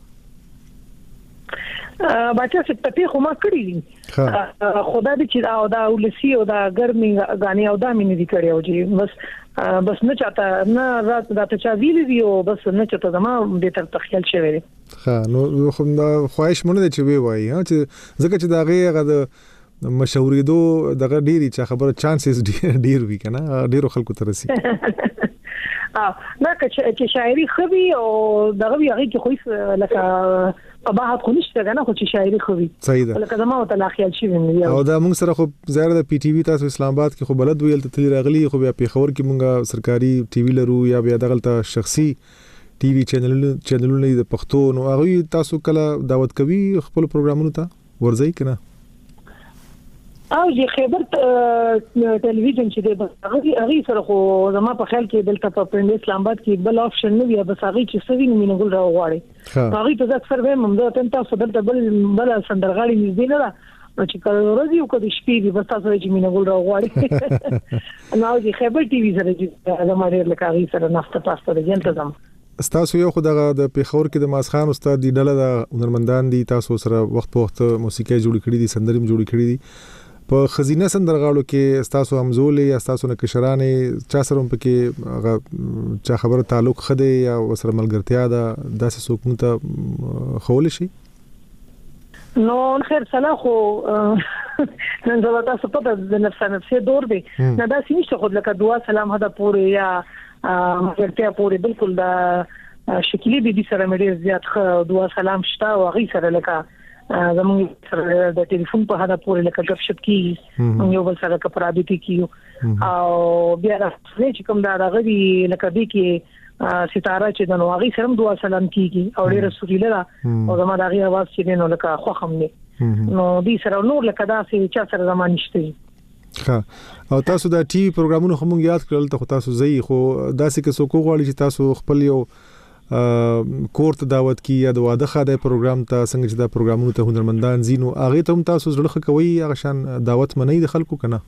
بچا چې ټپی خو ما کړی دي خدای دې چې او دا ولسی او دا ګرمي غاني او دا مې دي کړی او چې بس بس نه چاته نه رات دا ته چا ویلی دی او بس نه چاته زما به تر تخیل شوی دی ها نو خو خواهش مونږ دې چې وی وایي ها چې ځکه چې دا غي غد مشهورېدو دغه ډيري چې خبره چانسز ډیر وی کنه ډیرو خلکو ته رسي اه دا چې شاعري خوي او دغه وی هغه کې خو لکه په باه خو نشته کنه خو چې شاعري خوي صحیح ده لکه زما ته لا خیال شي ویني او دا موږ سره خو زیاده د پی ټی وی تاسو اسلام آباد کې خو بلد ویل ته تل راغلي خو بیا په خبر کې مونږه سرکاري ټي وی لرو یا بیا دغلطه شخصي ټي وی چینل چینلونه د پښتو نو هغه تاسو کله دعوت کوي خپل پروګرامونو ته ورځي کنه او جی خبر ټلویزیون چې دی هغه هغه سره خو زما په خیال کې دلته په پرند اسلام آباد کې بل آپشن نه وي بس هغه چې سوي نه ګل راوړي هغه ته اکثر به ممده ته تاسو دلته بل بل سندرغاړي نږدې نه را چې کله ورځي او کله شپې دي بس تاسو چې مینه ګل راوړي نو جی خبر ټي وی سره چې زما ډېر لکه هغه سره نفته پاسته دی جنته زم تاسو یو خدای د پیښور کې د ماسخان استاد دی ډله د هنرمندان دي تاسو سره وخت په وخت موسیقي جوړ کړي دي سندریم جوړ کړي دي په خزینه سندرغاړو کې تاسو همزولې تاسو نه کشرانې چا سره پکې چا خبره تعلق خده یا وسره ملګرتیا ده داسې څوک مو ته خول شي نو خیر سلام خو نن زما تاسو په د نفس نفسي دور دی نه دا سینې خو لکه دعا سلام هدا پورې یا ملګرتیا پورې بالکل دا شکلی بي بي سره مې زیات خ دعا سلام شتا او غي سره لکه زموږ سره د ټلیفون په هدا پورې لکه غب شپ کی یو بل سره کپرابيتي کیو او بیا راځي چې کوم دا راغلي لکه دې کې ستاره چې د نوغي سره دعا سلام کیږي او ډېر رسول الله او زما دغه आवाज چې نو لکه خو خم نه نو دې سره نور لکه دا چې چا سره زما نشته ها او تاسو دا ټي وي پروګرامونه هم یاد کړل ته تاسو زئی خو داسې کې څوک غواړي چې تاسو خپل یو کورت دعوت کی یا د واده خاده پروګرام ته څنګه چې دا پروګرامونو ته هنرمندان زینو هغه ته هم تاسو زړه کوي هغه شان دعوت منئ د خلکو کنه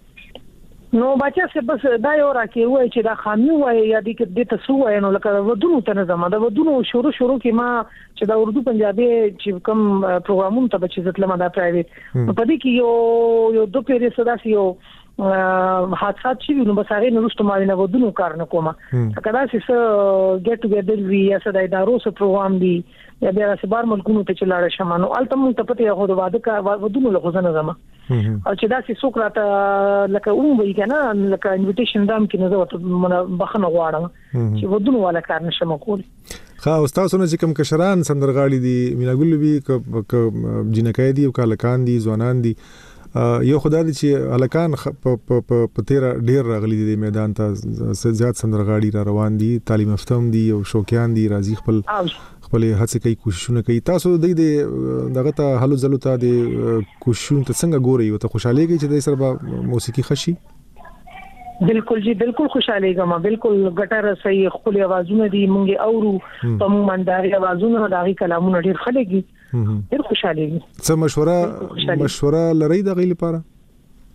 نو بچا څه بس دا یو راکې وای چې دا خامي وای یا د دې تاسو وای نو لکه ودونو ته نه زما دا ودونو شروع شروع کې ما چې دا اردو پنجابي چې کوم پروګرامونه ته چې زتل ما دا پرایویټ په دې کې یو یو دوه پیری صدا سیو حادثات چې نو بس هغه نو رښتو مالي نه ودونو کار نه کومه کله چې ګټ ټوګیدر وی یا څه د ادارو سره پروګرام دی یا بیا چې بار ملکونو ته چلاړ شمانو التم ته پته یو د واده کا ودونو له غزنه زما او چې دا چې څوک راته لکه اون وی کنه لکه انویټیشن دام کې نه زه بخنه غواړم چې ودونو والا کار نشم کول خا استاد سونه چې کوم کشران سندرغاړي دي مینا ګل وی ک جنکای دي او کالکان دي ځوانان دي یو خدای دې چې الکان په تیر ډیر راغلي دي میدان ته زیات سندرغاړي را روان دي تعلیم یافتم دي او شوقیان دي راځي خپل خپل هڅه کوي کوششونه کوي تاسو د دې دغه ته حلو زلو ته د کوششونه څنګه ګوري او ته خوشاله کوي چې د سره موسیقي خشي بالکل جی بالکل خوشاله ګم بالکل ګټر صحیح خپل आवाजونه دي مونږه اورو په مونږ باندې आवाजونه دغه کلامونه ډیر خلګي ډیر خوشاله دي څه مشوره مشوره لري د غیل لپاره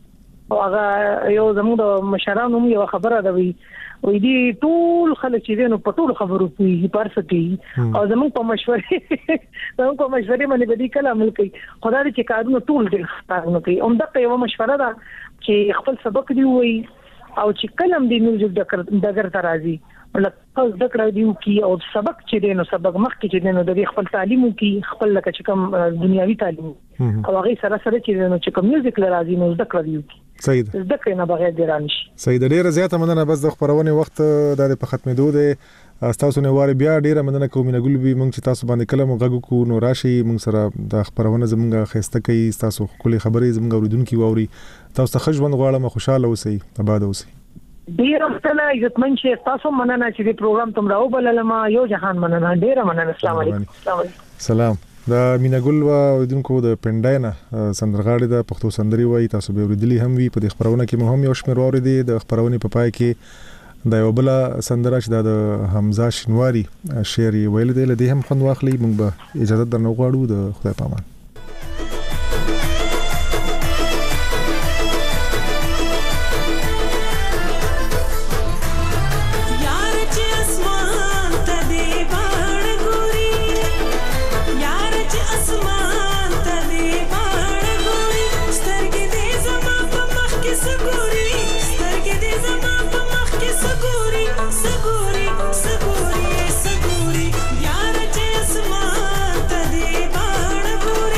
او هغه یو زموږ د مشرانو یو خبره ده وی وې دي ټول خلک چې دینو په ټول خبرو کوي پارسټي او زموږ په مشورې زموږ په مشورې باندې بدی کله عمل کوي خدای دې چې کارونه ټول دې ختمه کوي هم دغه یو مشوره ده چې خپل سبق دی وي او چې کلم دې میوزیک دګر ته راځي ولکه ذکر دیو کی او سبق چې دینو سبق مخ کې چې دینو د خپل تعلیم کی خپل لکه چې کوم دنیوي تعلیم او هغه سره سره چې دینو چې کوم میوزیک لرازي نو ذکر دیو کی صحیح ده ذکر نه بغیر درانش صحیح ده ډیره زیاته مننه بس د خبرونه وخت د په ختمېدو ده تاسو نه واره بیا ډیره مننه کوم نه ګل بي مونږ چې تاسو باندې کلم غږ کو نو راشي مونږ سره د خبرونه زمونږه خسته کوي تاسو کلی خبرې زمونږ اوریدونکو واوري تاسو ته خجوند غواړم خوشاله اوسئ آباد اوسئ ډیر ستنه عزتمن چې تاسو مننه چې د پروګرام تم راو بللما یو جهان مننه ډیر مننه السلام علیکم سلام د مینګل و اوریدونکو د پنداینا سندرغاړي د پښتو سندري وای تاسو به اوریدلی هم وی په د خبرونه کې مهم یو شمیر اوریدي د خبرونه په پای کې د یو بل سندره چې د حمزه شنواری شعر ویل دی له دې هم خوند واخلي موږ به اجازه درنو غواړو د خدای پامان Saguri, saguri, yaar je asmaan ta de baad guri.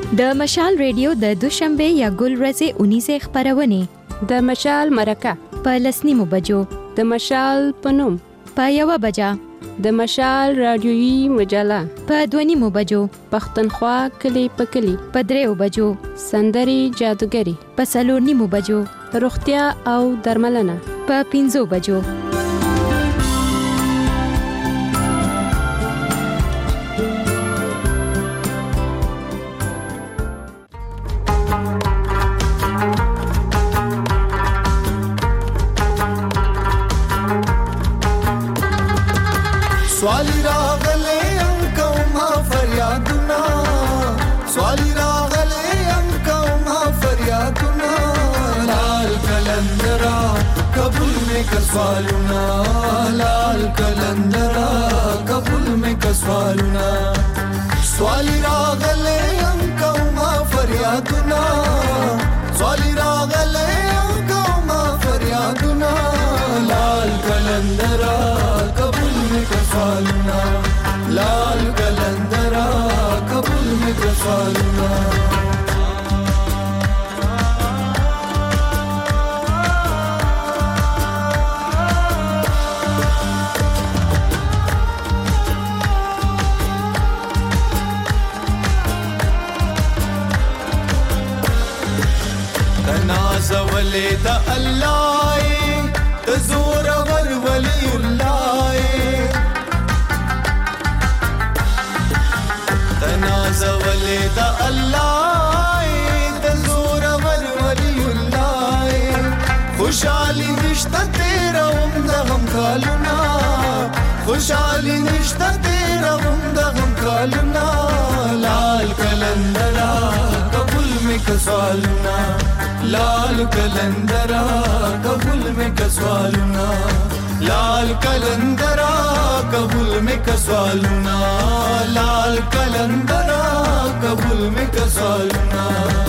د مشال ریډیو د دوشنبه یا ګل ورځې اونیزه خبرونه د مشال مرکه په لسنیمو بجو د مشال پنوم په یو بجا د مشال رادیويي مجله په دونیمو بجو پښتونخوا کلی په کلی په دریو بجو سندري جادوګری په څلورنیمو بجو روغتیا او درملنه په پنځو بجو سوالی راغلے ام کوما فریادنا سوالی راغلے ام کوما فریادنا لال کلندرا قبول میں کسوالنا لال کلندرا قبول میں کسوالنا سوالی راغلے ام کوما فریادنا سوالی راغلے ام کوما فریادنا لال کلندرا کسوالنا لال کلندرا قبول میں کسوالنا تنازولی دا اللہ تزور ور ولی اللہ تنازولی دا اللہ تزور ور ولی اللہ خوشحالی نشتہ تیرا امدہ غم کالنا خوشحالی نشتہ تیرا امدہ غم کالنا لال کلندرا قبول میں کسوالنا لال کلندرا قبول میں کسوالنا لال کلندرا قبول میں کسوالنا لال کلندرا قبول میں کسوالنا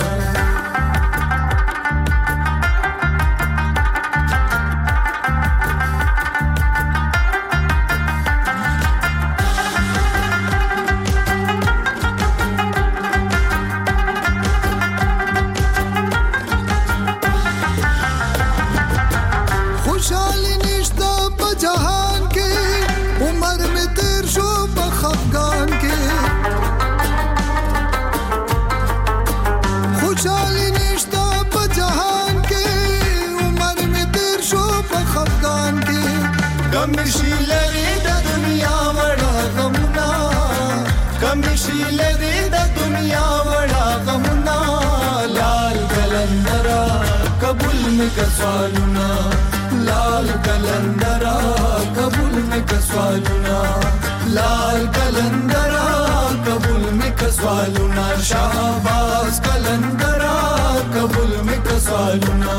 کمشی لري د دنیا وړا غمنا کمشی لري د دنیا وړا غمنا لال کلندرا قبول میں کسوالنا لال کلندرا قبول میں کسوالنا لال کلندرا قبول میں کسوالنا شہباز کلندرا قبول میں کسوالنا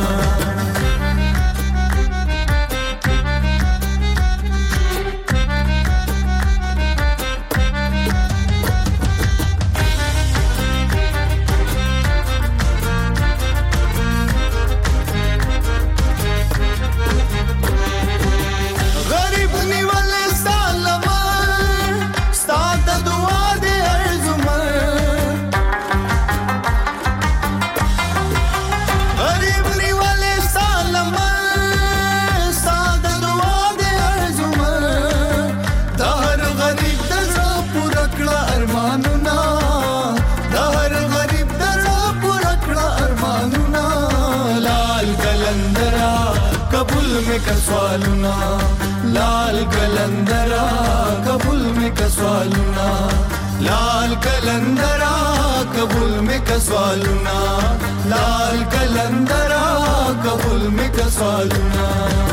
کسوالنا لال کلندرا قبول میں کسوالنا لال کلندرا قبول میں کسوالنا لال کلندرا قبول میں کسوالنا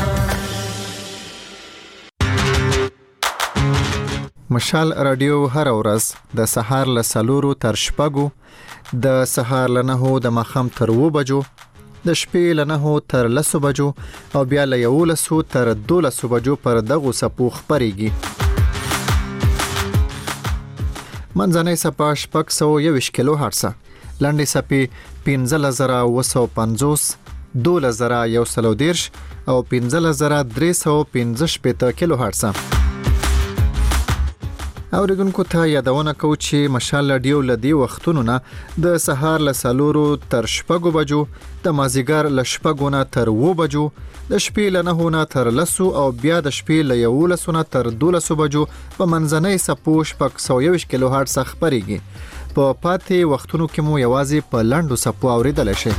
مشال رادیو هر ورځ د سهار له سلورو تر شپږو د سهار له نهو د ماښام تر اوو بجو د شپې له نهو تر لسو بجو او بیا له یولسو تر دولسو بجو پر دغو څپو خپرېږي. منځنۍ څپه شپږ سوه یوویشت کیلو هرټزه، لنډې څپې پنځلس زره اووه سوه پنځوس، دولس زره یو سل او دېرش او پنځلس زره درې سوه پنځه شپېته کیلو هرټزه. اوریدونکو ته یادونه کوو چې مشال رادیو لدی وختونو نه د سهار له سلورو تر شپږو بجو، د مازیګر له شپږو نه تر اوو بجو، د شپې له نهو نه تر لسو او بیا د شپې له یولسو نه تر دولسو بجو په منځنۍ څپو شپږ سوه یوویشت کیلو هرټز خپرېږي. په پاتې وختونو کې مو یوازې په لنډو څپو اوریدلی شئ.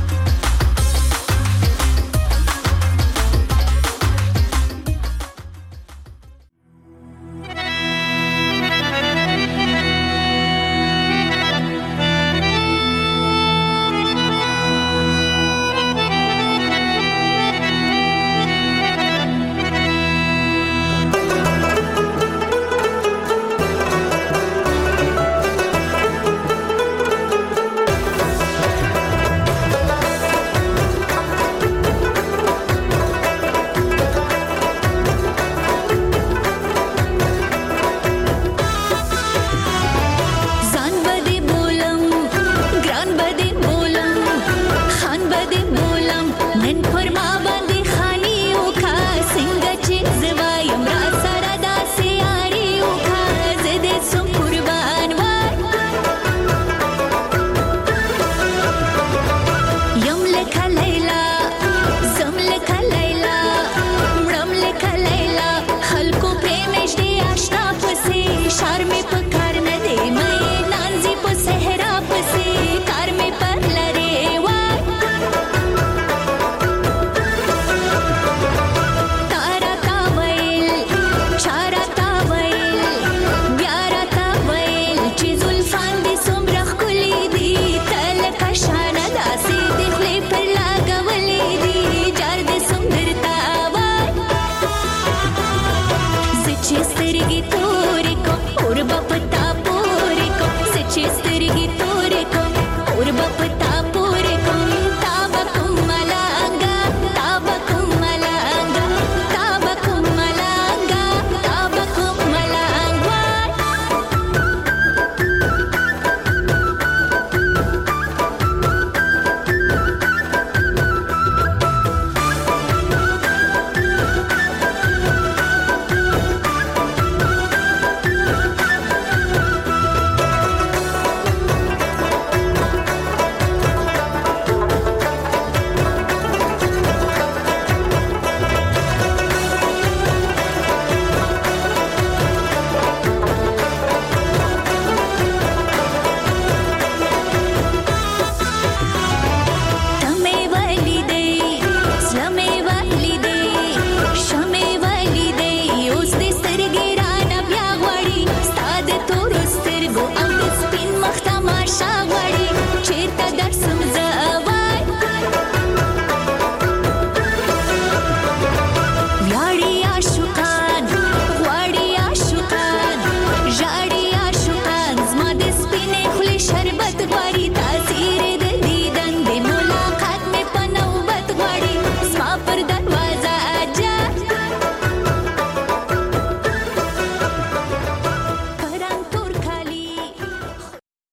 Or